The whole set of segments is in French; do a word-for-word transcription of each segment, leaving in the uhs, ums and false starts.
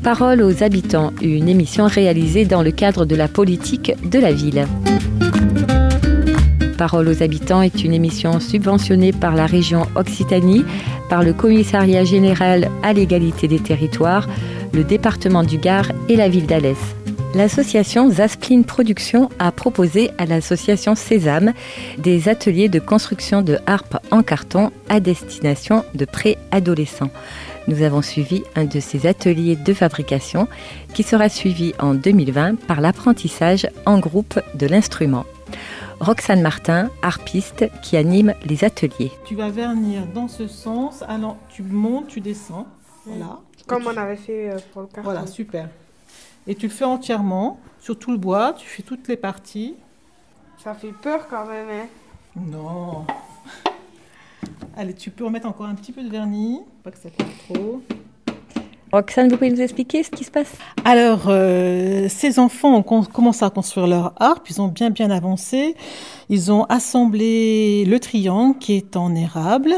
Parole aux habitants, une émission réalisée dans le cadre de la politique de la ville. Parole aux habitants est une émission subventionnée par la région Occitanie, par le Commissariat général à l'égalité des territoires, le département du Gard et la ville d'Alès. L'association Zaspline Production a proposé à l'association Sésame des ateliers de construction de harpes en carton à destination de préadolescents. Nous avons suivi un de ces ateliers de fabrication qui sera suivi en deux mille vingt par l'apprentissage en groupe de l'instrument. Roxane Martin, harpiste, qui anime les ateliers. Tu vas vernir dans ce sens, alors tu montes, tu descends, voilà. Comme tu... on avait fait pour le carton. Voilà, super. Et tu le fais entièrement, sur tout le bois, tu fais toutes les parties. Ça fait peur quand même, hein. Non. Allez, tu peux remettre encore un petit peu de vernis, pas que ça colle trop. Roxane, vous pouvez nous expliquer ce qui se passe ? Alors, euh, ces enfants ont commencé à construire leur harpe, ils ont bien bien avancé. Ils ont assemblé le triangle qui est en érable.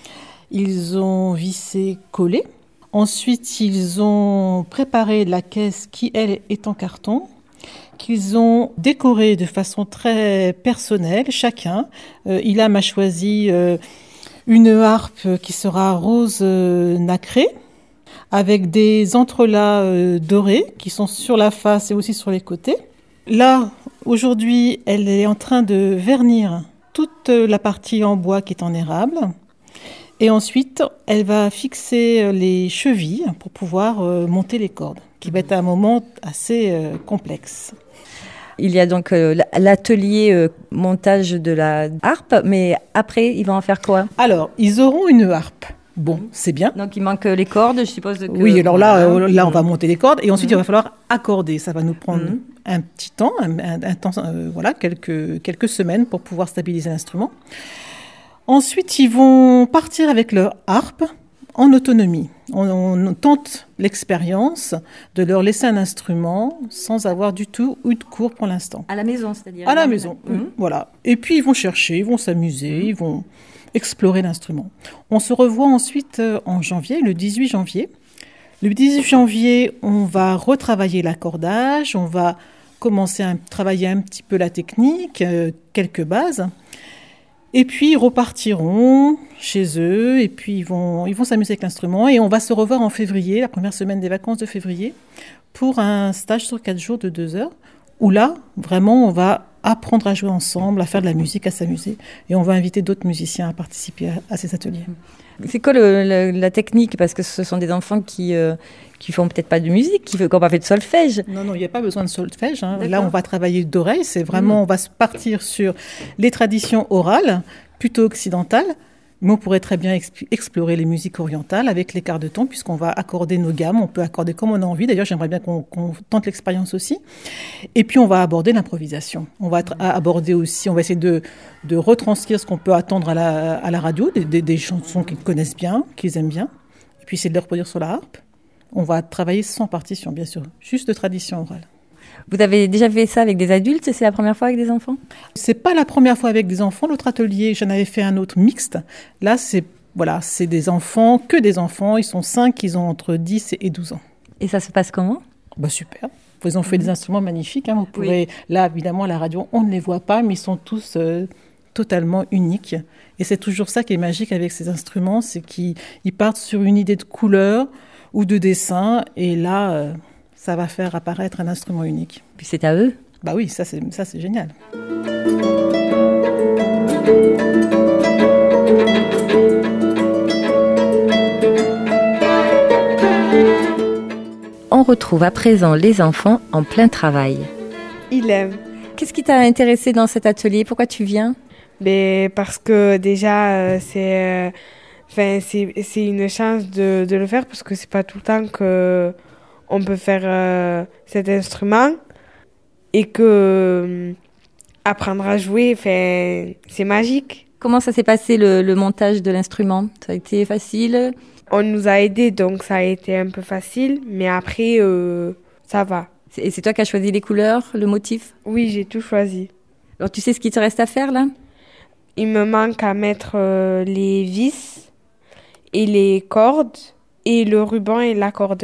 Ils ont vissé, collé. Ensuite, ils ont préparé la caisse qui, elle, est en carton, qu'ils ont décorée de façon très personnelle, chacun. Euh, Ilham a choisi euh, une harpe qui sera rose euh, nacré, avec des entrelacs euh, dorés qui sont sur la face et aussi sur les côtés. Là, aujourd'hui, elle est en train de vernir toute la partie en bois qui est en érable. Et ensuite, elle va fixer les chevilles pour pouvoir euh, monter les cordes, qui va être un moment assez euh, complexe. Il y a donc euh, l'atelier euh, montage de la harpe, mais après, ils vont en faire quoi ? Alors, ils auront une harpe. Bon, c'est bien. Donc, il manque les cordes, je suppose. Que... Oui, alors là, euh, là, on va monter les cordes et ensuite, mmh. il va falloir accorder. Ça va nous prendre mmh. un petit temps, un, un, un temps, euh, voilà, quelques, quelques semaines pour pouvoir stabiliser l'instrument. Ensuite, ils vont partir avec leur harpe en autonomie. On, on tente l'expérience de leur laisser un instrument sans avoir du tout eu de cours pour l'instant. À la maison, c'est-à-dire ? À la maison, mmh. voilà. Et puis, ils vont chercher, ils vont s'amuser, mmh. ils vont explorer l'instrument. On se revoit ensuite en janvier, le dix-huit janvier. Le dix-huit janvier, on va retravailler l'accordage, on va commencer à travailler un petit peu la technique, euh, quelques bases. Et puis, ils repartiront chez eux et puis ils vont, ils vont s'amuser avec l'instrument. Et on va se revoir en février, la première semaine des vacances de février, pour un stage sur quatre jours de deux heures, où là, vraiment, on va apprendre à jouer ensemble, à faire de la musique, à s'amuser. Et on va inviter d'autres musiciens à participer à, à ces ateliers. C'est quoi le, le, la technique ? Parce que ce sont des enfants qui euh, qui font peut-être pas de musique, qui n'ont pas fait de solfège. Non, non, il n'y a pas besoin de solfège. Hein. Là, on va travailler d'oreille. C'est vraiment, mmh. on va partir sur les traditions orales, plutôt occidentales. Mais on pourrait très bien exp- explorer les musiques orientales avec les quarts de ton, puisqu'on va accorder nos gammes. On peut accorder comme on a envie. D'ailleurs, j'aimerais bien qu'on, qu'on tente l'expérience aussi. Et puis, on va aborder l'improvisation. On va tra- aborder aussi, on va essayer de, de retranscrire ce qu'on peut attendre à la, à la radio, des, des, des chansons qu'ils connaissent bien, qu'ils aiment bien. Et puis, essayer de les reproduire sur la harpe. On va travailler sans partition, bien sûr, juste de tradition orale. Vous avez déjà fait ça avec des adultes ? C'est la première fois avec des enfants ? C'est pas la première fois avec des enfants. L'autre atelier, j'en avais fait un autre mixte. Là, c'est, voilà, c'est des enfants, que des enfants. Ils sont cinq, ils ont entre dix et douze ans. Et ça se passe comment ? Bah, super. Ils ont fait mmh. des instruments magnifiques. Hein. Vous pourrez, oui. Là, évidemment, à la radio, on ne les voit pas, mais ils sont tous euh, totalement uniques. Et c'est toujours ça qui est magique avec ces instruments, c'est qu'ils ils partent sur une idée de couleur ou de dessin, et là, euh, ça va faire apparaître un instrument unique. Puis c'est à eux ? Bah oui, ça c'est, ça c'est génial. On retrouve à présent les enfants en plein travail. Il aime. Qu'est-ce qui t'a intéressé dans cet atelier ? Pourquoi tu viens ? Mais parce que déjà, euh, c'est... Euh, Enfin, c'est, c'est une chance de, de le faire parce que c'est pas tout le temps qu'on peut faire euh, cet instrument et que euh, apprendre à jouer, enfin, c'est magique. Comment ça s'est passé le, le montage de l'instrument ? Ça a été facile ? On nous a aidés, donc ça a été un peu facile, mais après, euh, ça va. Et c'est toi qui as choisi les couleurs, le motif ? Oui, j'ai tout choisi. Alors tu sais ce qu'il te reste à faire là ? Il me manque à mettre euh, les vis et les cordes et le ruban et l'accordeur.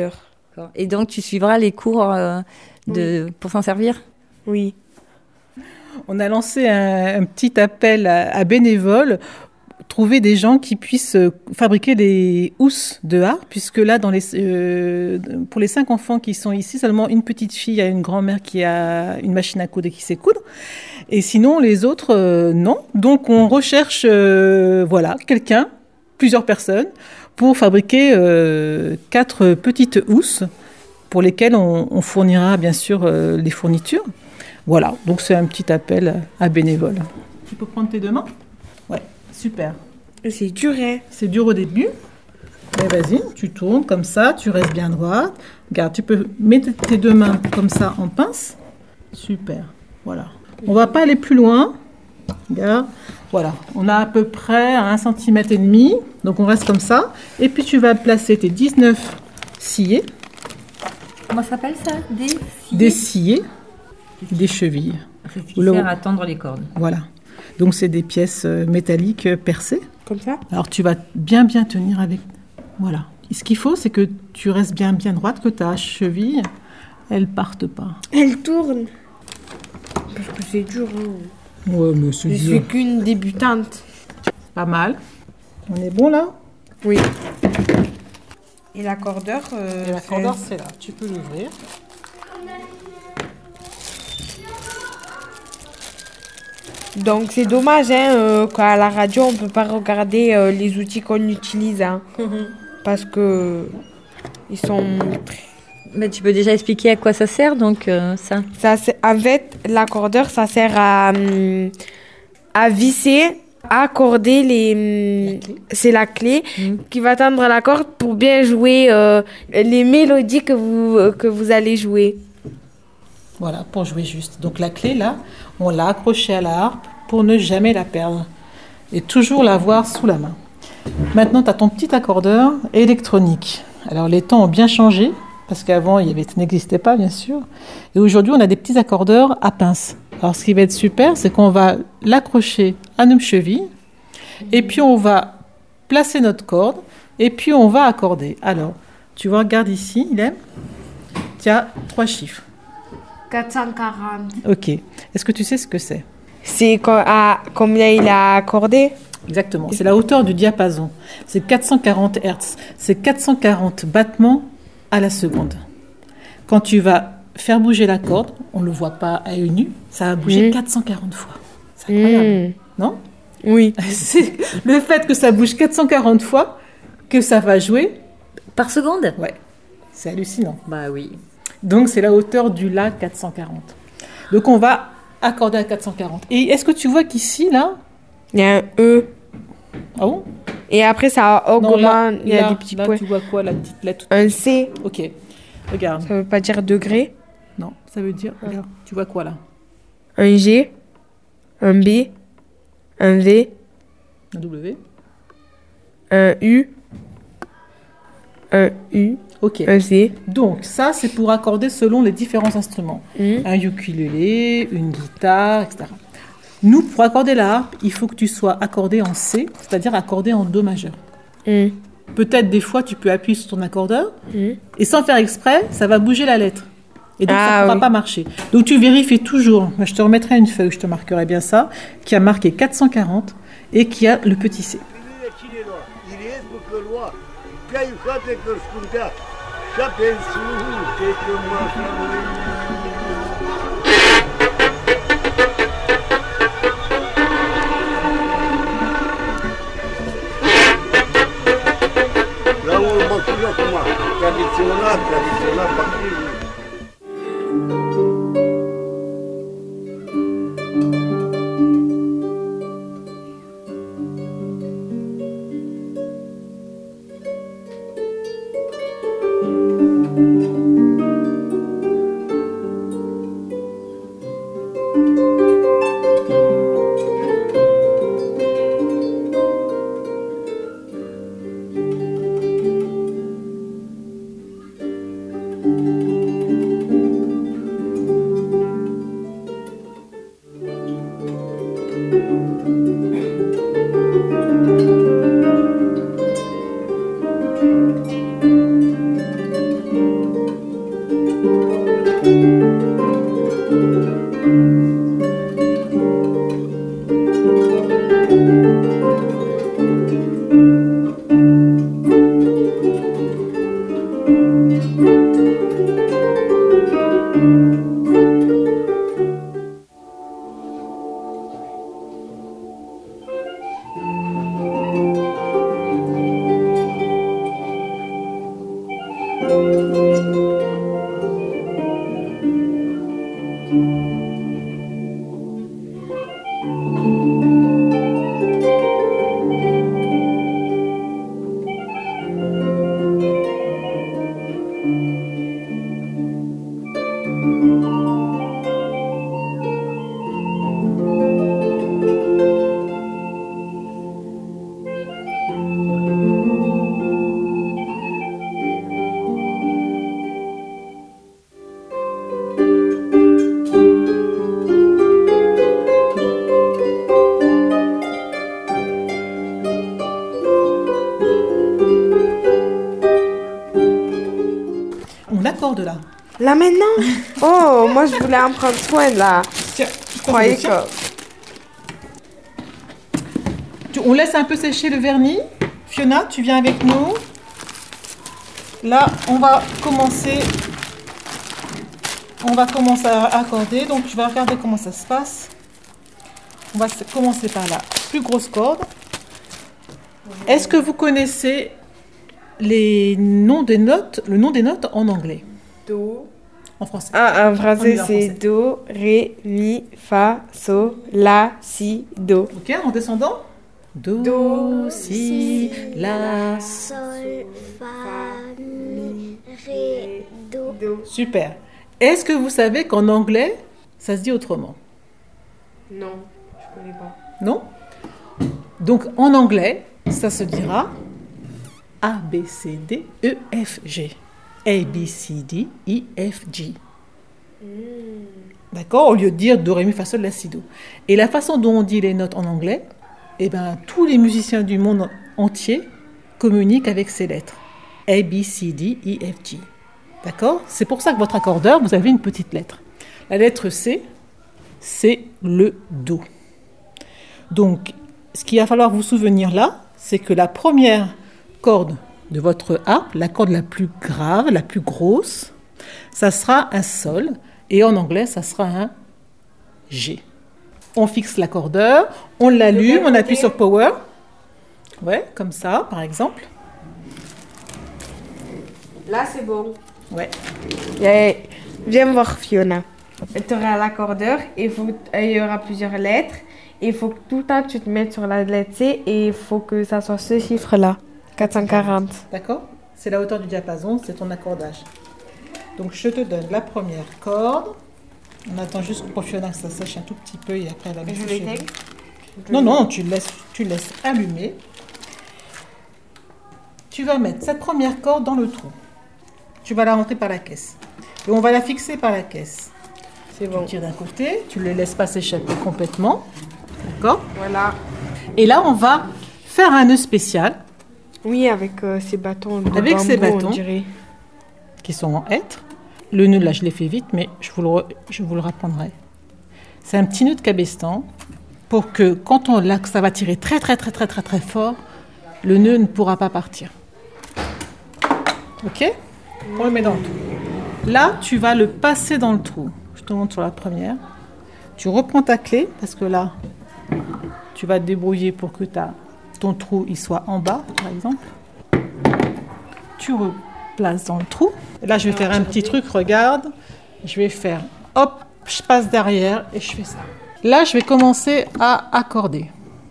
D'accord. Et donc, tu suivras les cours euh, de, oui. pour s'en servir ? Oui. On a lancé un, un petit appel à, à bénévoles, trouver des gens qui puissent fabriquer des housses de harpe, puisque là, dans les, euh, pour les cinq enfants qui sont ici, seulement une petite fille a une grand-mère qui a une machine à coudre et qui sait coudre. Et sinon, les autres, euh, non. Donc, on recherche euh, voilà, quelqu'un, plusieurs personnes, pour fabriquer euh, quatre petites housses pour lesquelles on, on fournira, bien sûr, euh, les fournitures. Voilà, donc c'est un petit appel à bénévoles. Tu peux prendre tes deux mains ? Ouais, super. C'est dur, hein ? C'est dur au début. Mais vas-y, tu tournes comme ça, tu restes bien droite. Regarde, tu peux mettre tes deux mains comme ça en pince. Super, voilà. On ne va pas aller plus loin. Regarde, voilà. On a à peu près un centimètre et demi. Donc on reste comme ça. Et puis tu vas placer tes dix-neuf sciés. Comment ça s'appelle ça ? Des sciés ? Des sciés. Des chevilles. C'est ce qui sert à tendre les cordes. Voilà. Donc, c'est des pièces métalliques percées. Comme ça ? Alors, tu vas bien, bien tenir avec... Voilà. Et ce qu'il faut, c'est que tu restes bien, bien droite, que ta cheville, elle parte pas. Elle tourne. Parce que c'est dur. Hein. Ouais, mais c'est Je dur. suis qu'une débutante. Pas mal. On est bon, là ? Oui. Et l'accordeur euh, Et l'accordeur, c'est là. Tu peux l'ouvrir. Donc c'est dommage hein, euh, qu'à la radio on peut pas regarder euh, les outils qu'on utilise hein, parce que ils sont. Mais tu peux déjà expliquer à quoi ça sert donc euh, ça. Ça en fait l'accordeur ça sert à à visser, à accorder les. C'est la clé mmh. qui va tendre la corde pour bien jouer euh, les mélodies que vous euh, que vous allez jouer. Voilà, pour jouer juste. Donc la clé, là, on l'a accrochée à la harpe pour ne jamais la perdre et toujours l'avoir sous la main. Maintenant, tu as ton petit accordeur électronique. Alors, les temps ont bien changé, parce qu'avant, il y avait, ça n'existait pas, bien sûr. Et aujourd'hui, on a des petits accordeurs à pince. Alors, ce qui va être super, c'est qu'on va l'accrocher à nos chevilles, et puis on va placer notre corde, et puis on va accorder. Alors, tu vois, regarde ici, il aime. Tu as trois chiffres. quatre cent quarante. Ok. Est-ce que tu sais ce que c'est ? C'est co- à combien il a accordé ? Exactement. C'est la hauteur du diapason. C'est quatre cent quarante hertz. C'est quatre cent quarante battements à la seconde. Quand tu vas faire bouger la corde, on ne le voit pas à œil nu, ça va bouger mmh. quatre cent quarante fois. C'est incroyable, mmh. non ? Oui. C'est le fait que ça bouge quatre cent quarante fois que ça va jouer. Par seconde ? Ouais. C'est hallucinant. Bah oui. Donc, c'est la hauteur du La quatre cent quarante. Donc, on va accorder à quatre cent quarante. Et est-ce que tu vois qu'ici, là... Il y a un E. Ah bon ? Et après, ça augmente. Non, là, il y a là, des petits là, points. tu vois quoi, la petite lettre ? Un C. Ok. Regarde. Ça veut pas dire degré ? Non, ça veut dire... Regarde, tu vois quoi, là ? Un G. Un B. Un V. Un W. Un U. Un U. Ok. Un C. Donc, ça, c'est pour accorder selon les différents instruments. Mmh. Un ukulélé, une guitare, et cetera. Nous, pour accorder la harpe, il faut que tu sois accordé en C, c'est-à-dire accordé en Do majeur. Mmh. Peut-être des fois, tu peux appuyer sur ton accordeur, mmh. et sans faire exprès, ça va bouger la lettre. Et donc, ah, ça ne pourra oui. pas marcher. Donc, tu vérifies toujours. Je te remettrai une feuille, je te marquerai bien ça, qui a marqué quatre cent quarante et qui a le petit C. Tradicional, tradicional, tradicional. Thank you. cordes là. Là maintenant? Oh, moi je voulais en prendre soin là. Tiens, Je croyais que... Tu- On laisse un peu sécher le vernis. Fiona, tu viens avec nous. Là, on va commencer. On va commencer à accorder. Donc, tu vas regarder comment ça se passe. On va se- commencer par la plus grosse corde. Est-ce que vous connaissez les noms des notes, le nom des notes en anglais, Do. en français? Ah, en français En c'est français. Do, Ré, Mi, Fa, Sol, La, Si, Do. Ok, en descendant. Do, Do, si, la. Sol, Fa, Mi, Ré, Do. Do. Super. Est-ce que vous savez qu'en anglais, ça se dit autrement? Non, je connais pas. Non? Donc en anglais, ça se dira A, B, C, D, E, F, G. A, B, C, D, E, F, G. D'accord? Au lieu de dire Do, Ré, Mi, Fa, Sol, La, Si, Do. Et la façon dont on dit les notes en anglais, eh ben, tous les musiciens du monde entier communiquent avec ces lettres. A, B, C, D, E, F, G. D'accord? C'est pour ça que votre accordeur, vous avez une petite lettre. La lettre C, c'est le Do. Donc, ce qu'il va falloir vous souvenir là, c'est que la première corde de votre harpe, la corde la plus grave, la plus grosse, ça sera un Sol, et en anglais, ça sera un G. On fixe l'accordeur, on l'allume, on appuie sur Power. Ouais, comme ça, par exemple. Là c'est bon. Ouais. Yeah. Viens voir Fiona. Tu auras l'accordeur et faut, il y aura plusieurs lettres. Et il faut que tout le temps tu te mettes sur la lettre C et il faut que ça soit ce chiffre-là. quatre cent quarante. D'accord? C'est la hauteur du diapason, c'est ton accordage. Donc, je te donne la première corde. On attend juste pour Fiona que ça sèche un tout petit peu et après elle va Je toucher. l'éteins? Non, non, tu laisses, tu laisses allumer. Tu vas mettre cette première corde dans le trou. Tu vas la rentrer par la caisse. Et on va la fixer par la caisse. C'est Tu bon. tires d'un côté, tu ne le laisses pas s'échapper complètement. D'accord? Voilà. Et là, on va faire un nœud spécial Oui, avec euh, ces bâtons de Avec bambou, ces bâtons. on dirait. qui sont en hêtre. Le nœud, là, je l'ai fait vite, mais je vous le, re- je vous le rapprendrai. C'est un petit nœud de cabestan pour que quand on, là, que ça va tirer très, très, très, très, très, très fort, le nœud ne pourra pas partir. Ok? On le met dans le trou. Là, tu vas le passer dans le trou. Je te montre sur la première. Tu reprends ta clé, parce que là, tu vas te débrouiller pour que ta, ton trou il soit en bas, par exemple. Tu replaces dans le trou. Et là, je vais faire un petit truc, regarde. Je vais faire, hop, je passe derrière et je fais ça. Là, je vais commencer à accorder.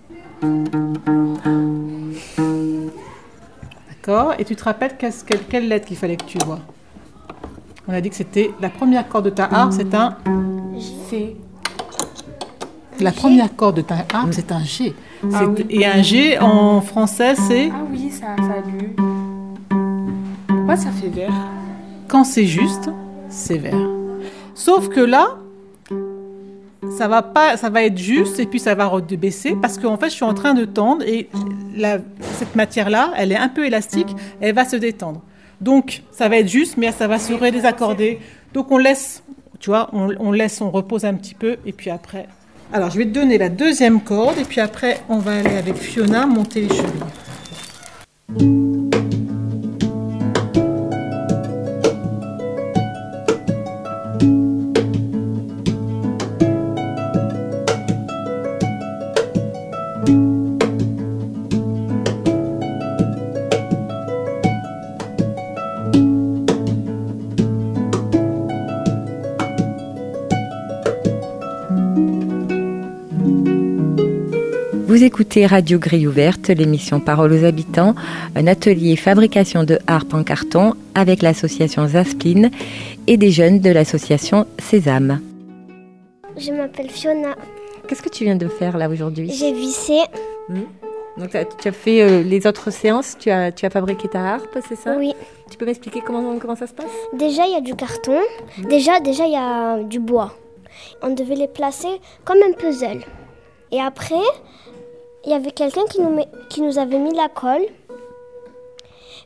D'accord? Et tu te rappelles quelle, quelle, quelle lettre qu'il fallait que tu vois? On a dit que c'était la première corde de ta harpe, c'est un C. La première corde de ta harpe, c'est un G. Ah C'est- oui. Et un G en français, c'est Ah oui, ça, ça a lu. Pourquoi ça fait vert? quand c'est juste, c'est vert. Sauf que là, ça va pas, ça va être juste et puis ça va rebaisser parce qu'en fait, je suis en train de tendre et la, cette matière-là, elle est un peu élastique, elle va se détendre. Donc, ça va être juste, mais ça va se redésaccorder. Donc, on laisse, tu vois, on, on laisse, on repose un petit peu et puis après. Alors, je vais te donner la deuxième corde et puis après, on va aller avec Fiona monter les chevilles. Vous écoutez Radio Grille Ouverte, l'émission Parole aux habitants, un atelier fabrication de harpe en carton avec l'association Zaspline et des jeunes de l'association Sésame. Je m'appelle Fiona. Qu'est-ce que tu viens de faire là aujourd'hui? J'ai vissé. Donc t'as- tu as fait euh, les autres séances, tu as, tu as fabriqué ta harpe, c'est ça? Oui. Tu peux m'expliquer comment, comment ça se passe? Déjà, il y a du carton. Déjà, déjà, il y a du bois. On devait les placer comme un puzzle. Et après, il y avait quelqu'un qui nous, met- qui nous avait mis la colle.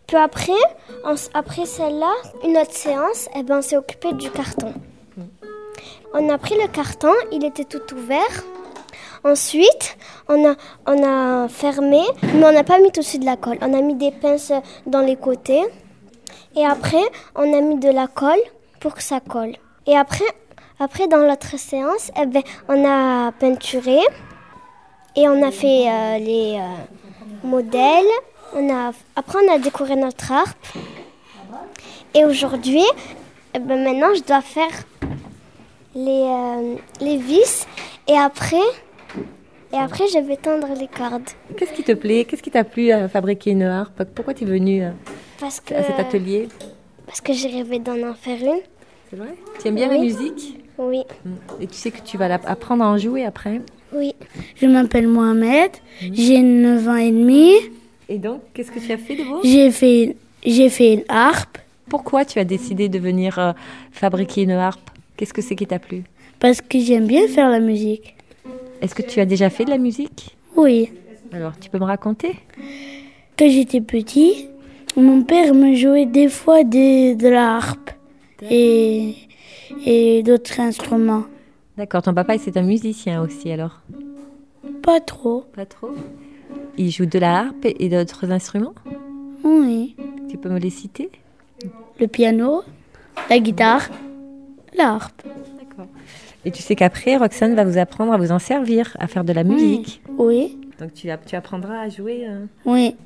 Puis après, on s- après celle-là, une autre séance, eh ben, on s'est occupé du carton. On a pris le carton, il était tout ouvert. Ensuite, on a, on a fermé, mais on n'a pas mis tout de suite de la colle. On a mis des pinces dans les côtés. Et après, on a mis de la colle pour que ça colle. Et après, après dans l'autre séance, eh ben, on a peinturé. Et on a fait euh, les euh, modèles. On a, après, on a décoré notre harpe. Et aujourd'hui, eh ben, maintenant, je dois faire les, euh, les vis. Et après, et après, je vais tendre les cordes. Qu'est-ce qui te plaît? Qu'est-ce qui t'a plu à fabriquer une harpe? Pourquoi tu es venue Parce que, à cet atelier? parce que j'ai rêvé d'en en faire une. C'est vrai? Tu aimes bien Oui. la musique? Oui, Et tu sais que tu vas la- apprendre à en jouer après? oui. Je m'appelle Mohamed, j'ai neuf ans et demi. Et donc, qu'est-ce que tu as fait de beau? J'ai fait, j'ai fait une harpe Pourquoi tu as décidé de venir euh, fabriquer une harpe? Qu'est-ce que c'est qui t'a plu? parce que j'aime bien faire la musique. Est-ce que tu as déjà fait de la musique? Oui. Alors, tu peux me raconter? Quand j'étais petit, mon père me jouait des fois des- de la harpe et, et d'autres instruments. D'accord, ton papa c'est un musicien aussi alors? Pas trop. Pas trop? Il joue de la harpe et d'autres instruments? Oui. Tu peux me les citer? Le piano, la guitare, la harpe. D'accord. Et tu sais qu'après, Roxane va vous apprendre à vous en servir, à faire de la musique. Oui. Donc tu, app- tu apprendras à jouer... euh, Oui.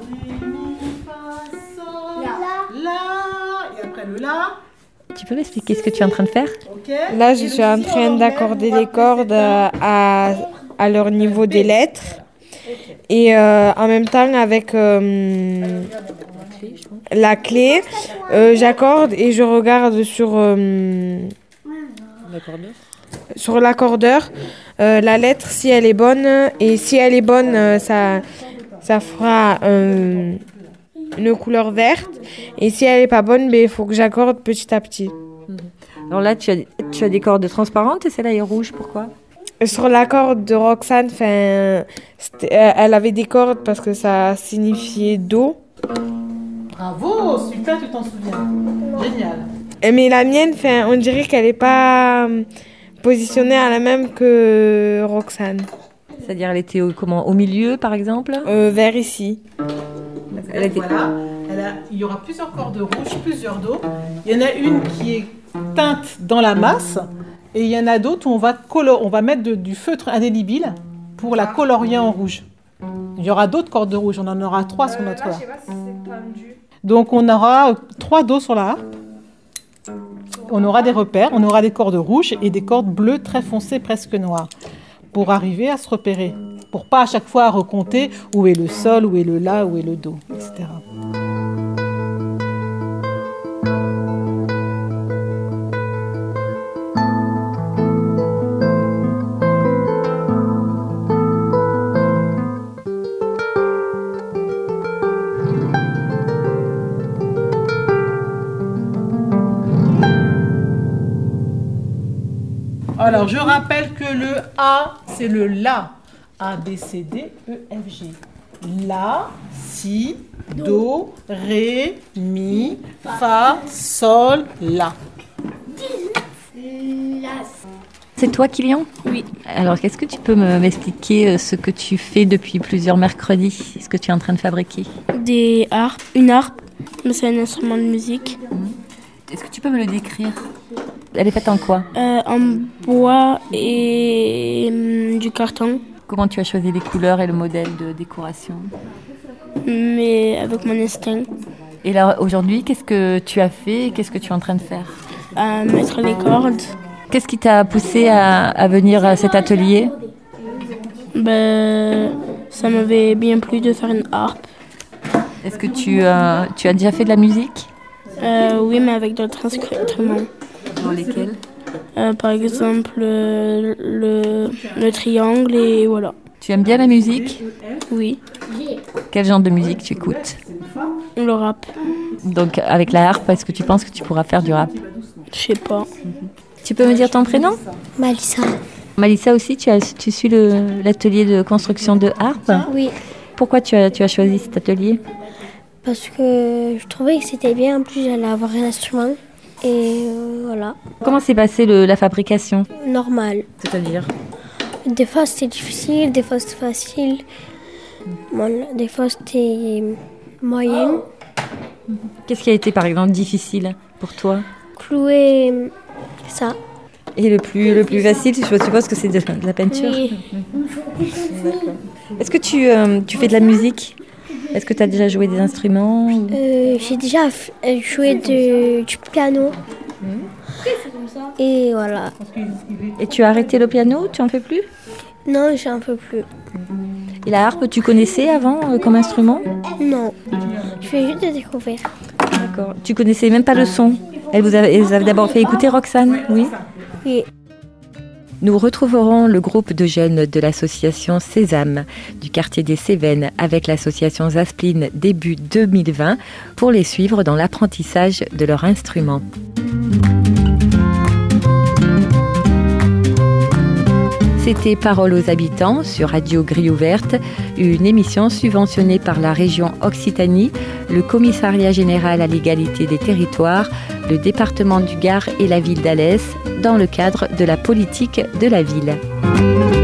La, et après le la. Tu peux m'expliquer ce que tu es en train de faire? Ok. Là, je suis en train d'accorder les cordes euh, à, à leur niveau des lettres. Et euh, en même temps, avec euh, la clé, euh, j'accorde et je regarde sur, euh, sur l'accordeur euh, la lettre si elle est bonne. Et si elle est bonne, euh, ça, ça fera euh, une couleur verte. Et si elle n'est pas bonne, ben, il faut que j'accorde petit à petit. Alors là, tu as, tu as des cordes transparentes et celle-là est rouge, pourquoi? Sur la corde de Roxane, 'fin, c'était- euh, elle avait des cordes parce que ça signifiait dos. Bravo, super, tu t'en souviens. Génial. Et Mais la mienne, 'fin, on dirait qu'elle n'est pas euh, positionnée à la même que Roxane. C'est-à-dire elle était au, comment, au milieu, par exemple? Euh, vers ici. Elle était- Voilà. Elle a- il y aura plusieurs cordes rouges, plusieurs dos. Il y en a une qui est teinte dans la masse et il y en a d'autres où on va, colo- on va mettre de- du feutre indélébile pour la colorier en rouge. Il y aura d'autres cordes rouges, on en aura trois sur notre harpe. Donc on aura euh, trois dos sur la harpe. On aura des repères, on aura des cordes rouges et des cordes bleues très foncées, presque noires, pour arriver à se repérer. Pour pas à chaque fois recompter où est le sol, où est le la, où est le do, et cetera. Alors, je rappelle que le A, c'est le La. A, B, C, D, E, F, G. La, Si, Do, Ré, Mi, Fa, Sol, La. C'est toi, Kylian? Oui. Alors, est-ce que tu peux me- m'expliquer euh, ce que tu fais depuis plusieurs mercredis? Ce que tu es en train de fabriquer? Des harpes, une harpe, mais c'est un instrument de musique. Est-ce que tu peux me le décrire? Elle est faite en quoi? Euh, en bois et hum, du carton, Comment tu as choisi les couleurs et le modèle de décoration? mais avec mon instinct. Et là, aujourd'hui, qu'est-ce que tu as fait? Qu'est-ce que tu es en train de faire? À mettre les cordes, Qu'est-ce qui t'a poussé à, à venir à cet atelier? ben, ça m'avait bien plu de faire une harpe. Est-ce que tu, euh, tu as déjà fait de la musique? Euh, oui, mais avec d'autres instruments. Dans lesquels? Euh, par exemple, euh, le, le triangle et voilà. Tu aimes bien la musique? Oui, Quel genre de musique tu écoutes? le rap, Donc avec la harpe, est-ce que tu penses que tu pourras faire du rap? je sais pas. Tu peux me dire ton prénom? Malissa. Malissa aussi, tu, as, tu suis le- l'atelier de construction de harpe? Oui. Pourquoi tu as, tu as choisi cet atelier? Parce que je trouvais que c'était bien, en plus j'allais avoir un instrument. Et euh, voilà. Comment s'est passée le, la fabrication? Normal. C'est-à-dire? Des fois c'était difficile, des fois c'était facile. Bon, des fois c'était moyen. Qu'est-ce qui a été par exemple difficile pour toi? Clouer ça. Et le plus, le plus facile, je suppose que c'est de, de la peinture? Oui. D'accord. Est-ce que tu, euh, tu fais de la musique? Est-ce que tu as déjà joué des instruments? Euh, j'ai déjà f- joué de, du piano. Et voilà. Et tu as arrêté le piano? Tu en fais plus? Non, j'en peux plus. Et la harpe, tu connaissais avant euh, comme instrument? Non. Je vais juste le découvrir. D'accord. Tu connaissais même pas le son? Elle vous avait, elle vous avait d'abord fait écouter, Roxane? Oui. Oui. Nous retrouverons le groupe de jeunes de l'association Sésame du quartier des Cévennes avec l'association Zaspline début deux mille vingt pour les suivre dans l'apprentissage de leur instrument. C'était Paroles aux habitants sur Radio Grille Ouverte, une émission subventionnée par la région Occitanie, le Commissariat général à l'égalité des territoires, le département du Gard et la ville d'Alès, dans le cadre de la politique de la ville.